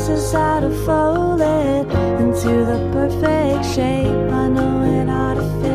pieces how to fold it into the perfect shape. I know it ought to fit.